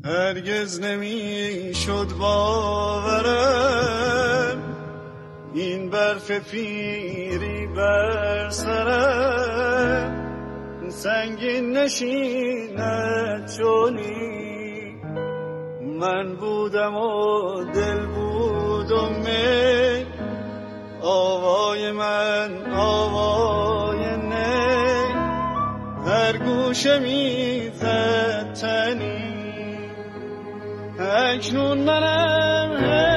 هرگز نمی شد باورم این برف پیری بر سرم سنگین نشیند چونی من بودم و دل بود و می آوای من آوای نی هر گوشه می زد تنی اکنون منم